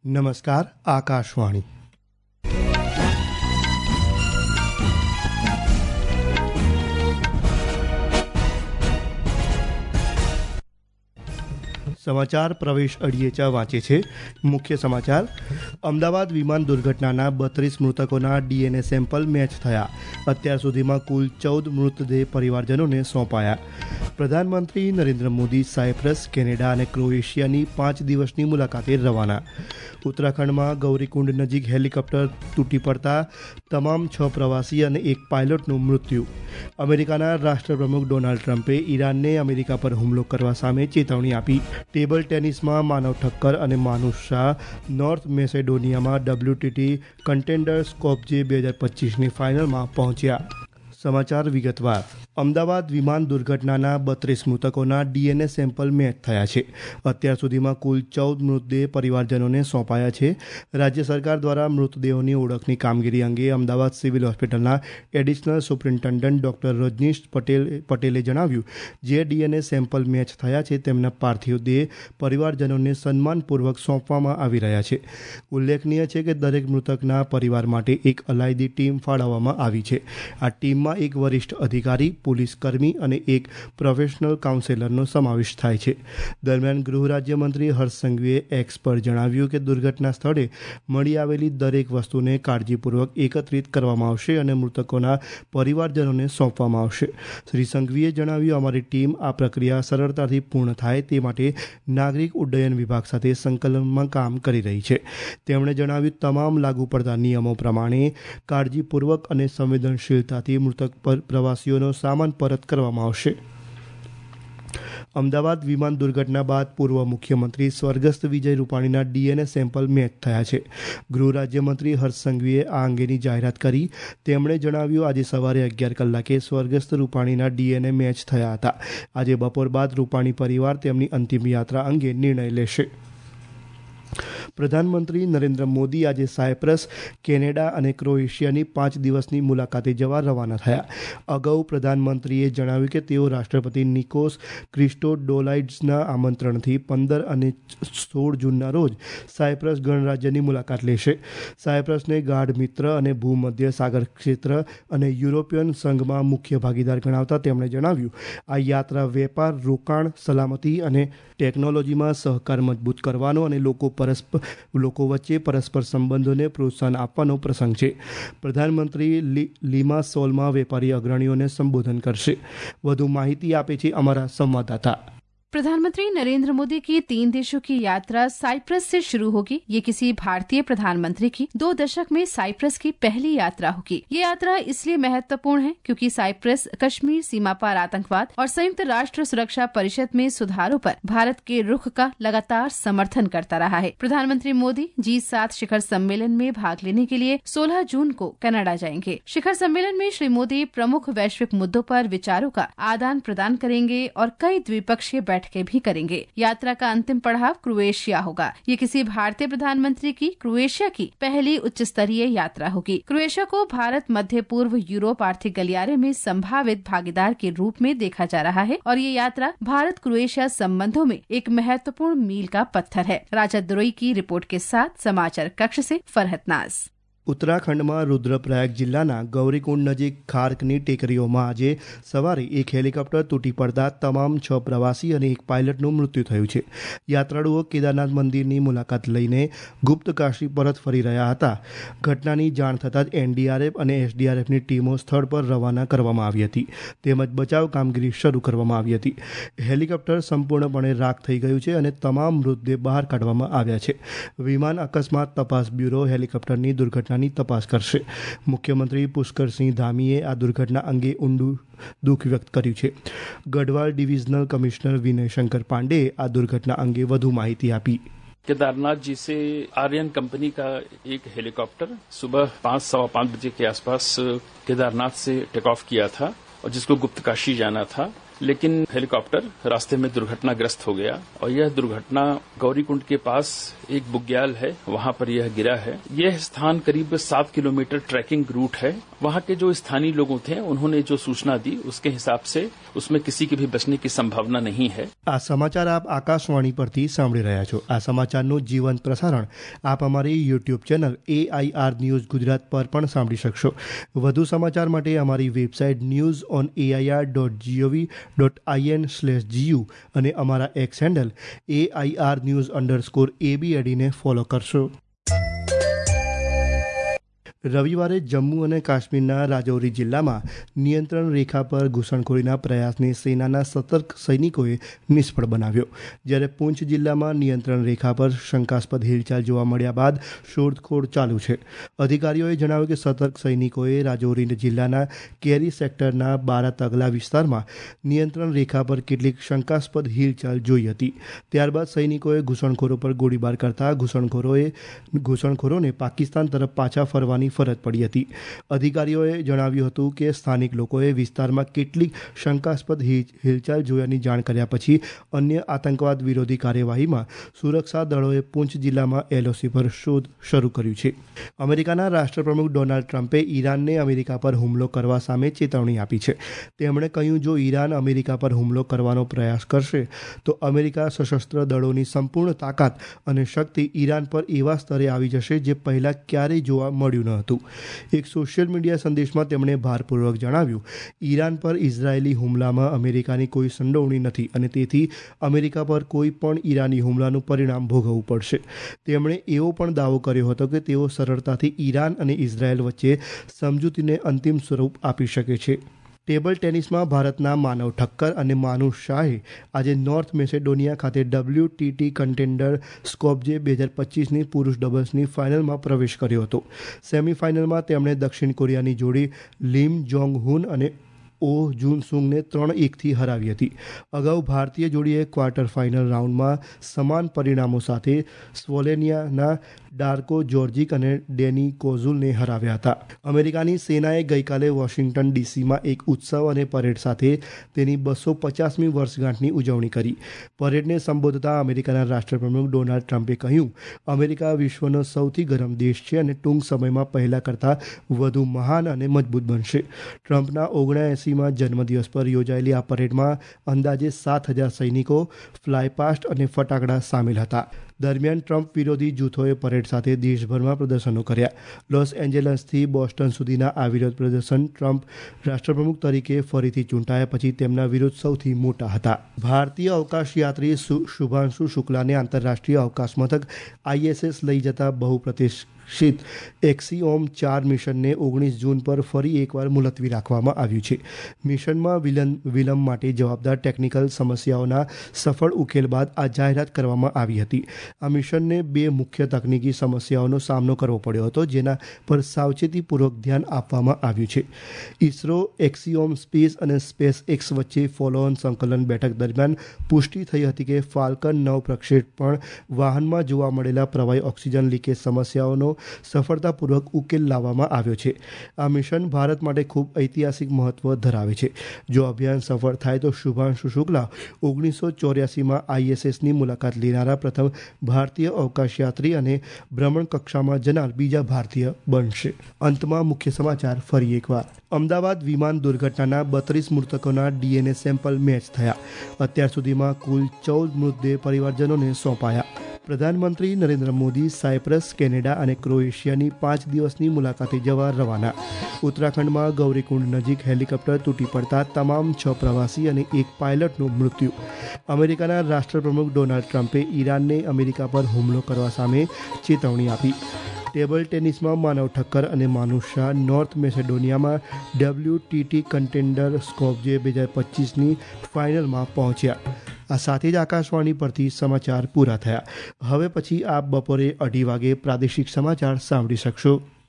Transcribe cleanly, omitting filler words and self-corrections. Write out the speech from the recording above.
नमस्कार, आकाशवाणी। સમાચાર પ્રવેશ અડિયેચા વાંચે છે। મુખ્ય સમાચાર: અમદાવાદ વિમાન દુર્ઘટનાના 32 મૃતકોના ડીએનએ સેમ્પલ મેચ થયા। અત્યાર સુધીમાં કુલ 14 મૃતદેહ પરિવારજનોને સોંપાયા। પ્રધાનમંત્રી નરેન્દ્ર મોદી સાયપ્રસ, કેનેડા અને ક્રોએશિયાની 5 દિવસની મુલાકાતે રવાના। ઉત્તરાખંડમાં ગૌરીકુંડ નજીક હેલિકોપ્ટર તૂટી પડતા તમામ 6 પ્રવાસી અને 1 પાયલોટનું મૃત્યુ। અમેરિકાના રાષ્ટ્રપ્રમુખ ડોનાલ્ડ ટ્રમ્પે ઈરાનને અમેરિકા પર હુમલો કરવા સામે ચેતવણી આપી। ટેબલ ટેનિસમાં માનવ ઠક્કર અને માનુષ શાહ નોર્થ મેસેડોનિયામાં WTT કન્ટેન્ડર્સ કપ જે 2025ની ફાઇનલમાં પહોંચ્યા। સમાચાર વિગતવાર: અમદાવાદ વિમાન દુર્ઘટનાના 32 મૃતકોના ડીએનએ સેમ્પલ મેચ થયા છે। અત્યાર સુધીમાં કુલ 14 મૃતદેહ પરિવારજનોને સોંપાયા છે। રાજ્ય સરકાર દ્વારા મૃતદેહોની ઓળખની કામગીરી અંગે અમદાવાદ સિવિલ હોસ્પિટલના એડિશનલ સુપ્રિન્ટેન્ડન્ટ ડોક્ટર રજનીશ પટેલે જણાવ્યું, જે ડીએનએ સેમ્પલ મેચ થયા છે તેમના પાર્થિવ દેહ પરિવારજનોને સન્માનપૂર્વક સોંપવામાં આવી રહ્યા છે। ઉલ્લેખનીય છે કે દરેક મૃતકના પરિવાર માટે એક અલાયદી ટીમ ફાળવવામાં આવી છે। આ ટીમમાં એક વરિષ્ઠ અધિકારી, પોલીસ કર્મી અને એક પ્રોફેશનલ કાઉન્સેલરનો સમાવેશ થાય છે। દરમિયાન ગૃહ રાજ્યમંત્રી હર્ષ સંઘવીએ એક્સ પર જણાવ્યું કે દુર્ઘટના સ્થળે મળી આવેલી દરેક વસ્તુને કાળજીપૂર્વક એકત્રિત કરવામાં આવશે અને મૃતકોના પરિવારજનોને સોંપવામાં આવશે। શ્રી સંઘવીએ જણાવ્યું, અમારી ટીમ આ પ્રક્રિયા સરળતાથી પૂર્ણ થાય તે માટે નાગરિક ઉડ્ડયન વિભાગ સાથે સંકલનમાં કામ કરી રહી છે। તેમણે જણાવ્યું, તમામ લાગુ પડતા નિયમો પ્રમાણે કાળજીપૂર્વક અને સંવેદનશીલતાથી મૃતક પ્રવાસીઓનો સામાન પરત કરવામાં આવશે। અમદાવાદ વિમાન દુર્ઘટના બાદ પૂર્વ મુખ્યમંત્રી સ્વર્ગસ્થ વિજય રૂપાણીના ડીએનએ સેમ્પલ મેચ થયા છે। ગૃહ રાજ્યમંત્રી હર્ષ સંઘવીએ આ અંગેની જાહેરાત કરી। તેમણે જણાવ્યું, આજે સવારે 11 કલાકે સ્વર્ગસ્થ રૂપાણીના ડીએનએ મેચ થયા હતા। આજે બપોર બાદ રૂપાણી પરિવાર તેમની અંતિમ યાત્રા અંગે નિર્ણય લેશે। પ્રધાનમંત્રી નરેન્દ્ર મોદી આજે સાયપ્રસ, કેનેડા અને ક્રોએશિયાની 5 દિવસની મુલાકાતે જવા રવાના થયા। અગાઉ પ્રધાનમંત્રીએ જણાવ્યું કે તેઓ રાષ્ટ્રપતિ નિકોસ ક્રિસ્ટોડોલાઇડ્સના આમંત્રણથી 15 અને 16 જૂનના રોજ સાયપ્રસ ગણરાજ્યની મુલાકાત લેશે। સાયપ્રસને ગાઢ મિત્ર અને ભૂમધ્ય સાગર ક્ષેત્ર અને યુરોપિયન સંઘમાં મુખ્ય ભાગીદાર ગણાવતા તેમણે જણાવ્યું, આ યાત્રા વેપાર, રોકાણ, સલામતી અને ટેકનોલોજીમાં સહકાર મજબૂત કરવાનો અને લોકો વચ્ચે પરસ્પર સંબંધોને પ્રોત્સાહન આપવાનો પ્રસંગ છે। પ્રધાનમંત્રી લીમાસોલમાં વેપારી અગ્રણીઓને સંબોધન કરશે। વધુ માહિતી આપે છે અમારા સંવાદદાતા। प्रधानमंत्री नरेंद्र मोदी की 3 देशों की यात्रा साइप्रस से शुरू होगी। ये किसी भारतीय प्रधानमंत्री की 2 दशक में साइप्रस की पहली यात्रा होगी। ये यात्रा इसलिए महत्वपूर्ण है क्योंकि साइप्रस कश्मीर सीमा पर आतंकवाद और संयुक्त राष्ट्र सुरक्षा परिषद में सुधारों पर भारत के रुख का लगातार समर्थन करता रहा है। प्रधानमंत्री मोदी G7 शिखर सम्मेलन में भाग लेने के लिए 16 जून को कनाडा जाएंगे। शिखर सम्मेलन में श्री मोदी प्रमुख वैश्विक मुद्दों पर विचारों का आदान प्रदान करेंगे और कई द्विपक्षीय बैठकें भी करेंगे। यात्रा का अंतिम पड़ाव क्रोएशिया होगा। ये किसी भारतीय प्रधानमंत्री की क्रोएशिया की पहली उच्च स्तरीय यात्रा होगी। क्रोएशिया को भारत मध्य पूर्व यूरोप आर्थिक गलियारे में संभावित भागीदार के रूप में देखा जा रहा है और ये यात्रा भारत क्रोएशिया संबंधों में एक महत्वपूर्ण मील का पत्थर है। राजा दुरई की रिपोर्ट के साथ समाचार कक्ष से फरहत नाज। ઉત્તરાખંડમાં રુદ્રપ્રયાગ જિલ્લાના ગૌરીકુંડ નજીક ખારકની ટેકરીઓમાં આજે સવારે એક હેલિકોપ્ટર તૂટી પડતા તમામ 6 પ્રવાસી અને 1 પાયલટનું મૃત્યુ થયું છે। યાત્રાળુઓ કેદારનાથ મંદિરની મુલાકાત લઈને ગુપ્ત કાશી પરત ફરી રહ્યા હતા। ઘટનાની જાણ થતાં જ એનડીઆરએફ અને એસડીઆરએફની ટીમો સ્થળ પર રવાના કરવામાં આવી હતી તેમજ બચાવ કામગીરી શરૂ કરવામાં આવી હતી। હેલિકોપ્ટર સંપૂર્ણપણે રાખ થઈ ગયું છે અને તમામ મૃતદેહ બહાર કાઢવામાં આવ્યા છે। વિમાન અકસ્માત તપાસ બ્યુરો હેલિકોપ્ટરની દુર્ઘટના તપાસ કરશે। મુખ્યમંત્રી પુષ્કરસિંહ ધામીએ આ દુર્ઘટના અંગે ઊંડું દુઃખ વ્યક્ત કર્યું છે। ગઢવાલ ડિવિઝનલ કમિશનર વિનય શંકર પાંડેએ આ દુર્ઘટના અંગે વધુ માહિતી આપી। केदारनाथ जी से आर्यन कंपनी का एक हेलीकॉप्टर सुबह 5-5:15 बजे के आसपास केदारनाथ से टेक ऑफ किया था और जिसको गुप्तकाशी जाना था। लेकिन हेलीकॉप्टर रास्ते में दुर्घटनाग्रस्त हो गया और यह दुर्घटना गौरीकुंड के पास एक बुग्याल है, वहां पर यह गिरा है। यह स्थान करीब 7 किलोमीटर ट्रैकिंग रूट है। वहां के जो स्थानीय लोगों थे उन्होंने जो सूचना दी उसके हिसाब से उसमें किसी के भी बचने की संभावना नहीं है। આ સમાચાર આપ આકાશવાણી પરથી સાંભળી રહ્યા છો। આ સમાચારનું જીવંત પ્રસારણ આપ અમારી YouTube channel AIR news Gujarat પર પણ સાંભળી શકશો। વધુ સમાચાર માટે અમારી વેબસાઇટ newsonair.gov.in/gu અને અમારા એક્સ હેન્ડલ AIR_news_ABAD ને ફોલો કરશો। રવિવારે જમ્મુ અને કાશ્મીરના રાજૌરી જિલ્લામાં નિયંત્રણ રેખા પર ઘૂસણખોરીના પ્રયાસને સેનાના સતર્ક સૈનિકોએ નિષ્ફળ બનાવ્યો, જ્યારે પૂંછ જિલ્લામાં નિયંત્રણ રેખા પર શંકાસ્પદ હિલચાલ જોવા મળ્યા બાદ શોધખોળ ચાલુ છે। અધિકારીઓએ જણાવ્યું કે સતર્ક સૈનિકોએ રાજૌરી જિલ્લાના કેરી સેક્ટરના 12 તગલા વિસ્તારમાં નિયંત્રણ રેખા પર કેટલીક શંકાસ્પદ હિલચાલ જોઈ હતી। ત્યારબાદ સૈનિકોએ ઘૂસણખોરો પર ગોળીબાર કરતા ઘૂસણખોરોને પાકિસ્તાન તરફ પાછા ફરવાની ફરજ પડી હતી। અધિકારીઓએ જણાવ્યું હતું કે સ્થાનિક લોકોએ વિસ્તારમાં કેટલીક શંકાસ્પદ હિલચાલ જોયાની જાણ કર્યા પછી અન્ય આતંકવાદ વિરોધી કાર્યવાહીમાં સુરક્ષા દળોએ પૂંછ જિલ્લામાં LOC પર શોધ શરૂ કર્યું છે। અમેરિકાના રાષ્ટ્રપ્રમુખ ડોનાલ્ડ ટ્રમ્પે ઈરાનને અમેરિકા પર હુમલો કરવા સામે ચેતવણી આપી છે। તેમણે કહ્યું, જો ઈરાન અમેરિકા પર હુમલો કરવાનો પ્રયાસ કરશે તો અમેરિકા સશસ્ત્ર દળોની સંપૂર્ણ તાકાત અને શક્તિ ઈરાન પર એવા સ્તરે આવી જશે જે પહેલા ક્યારેય જોવા મળ્યું ન હતું। એક સોશિયલ મીડિયા સંદેશમાં તેમણે ભારપૂર્વક જણાવ્યું, ઈરાન પર ઇઝરાયેલી હુમલામાં અમેરિકાની કોઈ સંડોવણી નથી અને તેથી અમેરિકા પર કોઈ પણ ઈરાની હુમલાનું પરિણામ ભોગવવું પડશે। તેમણે એવો પણ દાવો કર્યો હતો કે તેઓ સરળતાથી ઈરાન અને ઇઝરાયેલ વચ્ચે સમજૂતીને અંતિમ સ્વરૂપ આપી શકે છે। ટેબલ ટેનિસમાં ભારતના માનવ ઠક્કર અને માનુષ શાહે આજે નોર્થ મેસેડોનિયા ખાતે WTT કન્ટેન્ડર સ્કોપજે 2025ની પુરુષ ડબલ્સની ફાઇનલમાં પ્રવેશ કર્યો હતો। સેમીફાઇનલમાં તેમણે દક્ષિણ કોરિયાની જોડી લિમ જોંગ હુન અને ઓ જુન સુંગને 3-1થી હરાવી હતી। અગાઉ ભારતીય જોડીએ ક્વાર્ટર ફાઇનલ રાઉન્ડમાં સમાન પરિણામો સાથે સ્લોવેનિયાના ડાર્કો જોર્જિક અને ડેની કોઝુલને હરાવ્યા હતા। અમેરિકાની સેનાએ ગઈકાલે વોશિંગ્ટન DCમાં એક ઉત્સવ અને પરેડ સાથે તેની 250મી વર્ષગાંઠની ઉજવણી કરી। પરેડને સંબોધતા અમેરિકાના રાષ્ટ્રપ્રમુખ ડોનાલ્ડ ટ્રમ્પે કહ્યું, અમેરિકા વિશ્વનો સૌથી ગરમ દેશ છે અને ટૂંક સમયમાં પહેલા કરતાં વધુ મહાન અને મજબૂત બનશે। ટ્રમ્પના 79માં જન્મદિવસ પર યોજાયેલી આ પરેડમાં અંદાજે 7,000 સૈનિકો, ફ્લાયપાસ્ટ અને ફટાકડા સામેલ હતા। દરમિયાન ટ્રમ્પ વિરોધી જૂથોએ પરેડ સાથે દેશભરમાં પ્રદર્શનો કર્યા। લોસ એન્જલસથી બોસ્ટન સુધીના આ વિરોધ પ્રદર્શન ટ્રમ્પ રાષ્ટ્રપ્રમુખ તરીકે ફરીથી ચૂંટાયા પછી તેમના વિરુદ્ધ સૌથી મોટા હતા। ભારતીય અવકાશ યાત્રી શુભાંશુ શુક્લાને આંતરરાષ્ટ્રીય અવકાશ મથક ISS લઈ જતા બહુપ્રતિક્ષિત એક્સિઓમ 4 મિશનને 19 જૂન પર ફરી એકવાર મુલતવી રાખવામાં આવ્યું છે। મિશનમાં વિલંબ માટે જવાબદાર ટેકનિકલ સમસ્યાઓના સફળ ઉકેલ બાદ આ જાહેરાત કરવામાં આવી હતી। આ મિશનને 2 મુખ્ય તકનીકી સમસ્યાઓનો સામનો કરવો પડ્યો હતો, જેના પર સાવચેતીપૂર્વક ધ્યાન આપવામાં આવ્યું છે। ઇસરો એક્સિઓમ સ્પેસ અને SpaceX વચ્ચે ફોલો-ઓન સંકલન બેઠક દરમિયાન પુષ્ટિ થઈ હતી કે ફાલ્કન 9 પ્રક્ષેપણ વાહનમાં જોવા મળેલા પ્રવાહી ઓક્સિજન લીકેજ સમસ્યાઓનો સફળતાપૂર્વક ઉકેલ લાવવામાં આવ્યો છે। આ મિશન ભારત માટે ખૂબ ઐતિહાસિક મહત્વ ધરાવે છે। જો અભિયાન સફળ થાય તો શુભાંશુ શુક્લા 1984માં ISSની મુલાકાત લેનારા પ્રથમ ભારતીય અવકાશયાત્રી અને ભ્રમણ કક્ષામાં જનાર બીજા ભારતીય બનશે। અંતમાં મુખ્ય સમાચાર ફરી એકવાર। અમદાવાદ વિમાન દુર્ઘટનાના 32 મૃતકોના DNA સેમ્પલ મેચ થયા। અત્યાર સુધીમાં કુલ 14 મૃતદેહ પરિવારજનોને સોંપાયા। પ્રધાનમંત્રી નરેન્દ્ર મોદી સાયપ્રસ, કેનેડા અને ક્રોએશિયાની 5 દિવસની મુલાકાતે જવા રવાના। ઉત્તરાખંડમાં ગૌરીકુંડ નજીક હેલિકોપ્ટર તૂટી પડતા તમામ 6 પ્રવાસી અને 1 પાયલટનું મૃત્યુ। અમેરિકાના રાષ્ટ્રપ્રમુખ ડોનાલ્ડ ટ્રમ્પે ઈરાનને અમેરિકા પર હુમલો કરવા સામે ચેતવણી આપી। ટેબલ ટેનિસમાં માનવ ઠક્કર અને માનુષ શાહ નોર્થ મેસેડોનિયામાં WTT કન્ટેન્ડર સ્કોપજે 2025ની ફાઇનલમાં પહોંચ્યા। આ સાથે જ આકાશવાણી પરથી સમાચાર પૂરા થયા। હવે પછી આપ બપોરે 2:30 વાગે પ્રાદેશિક સમાચાર સાંભળી શકશો।